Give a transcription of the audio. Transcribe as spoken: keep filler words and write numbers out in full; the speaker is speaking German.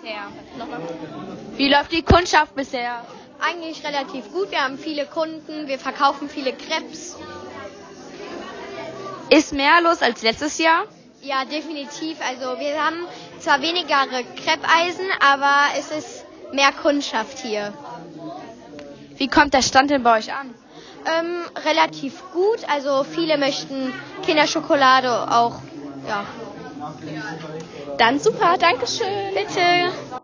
bisher? Wie läuft die Kundschaft bisher? Eigentlich relativ gut. Wir haben viele Kunden, wir verkaufen viele Crepes. Ist mehr los als letztes Jahr? Ja, definitiv. Also wir haben zwar weniger Crepes-Eisen, aber es ist mehr Kundschaft hier. Wie kommt der Stand denn bei euch an? Ähm, relativ gut. Also viele möchten Kinderschokolade auch, ja. Dann super, Dankeschön. Bitte.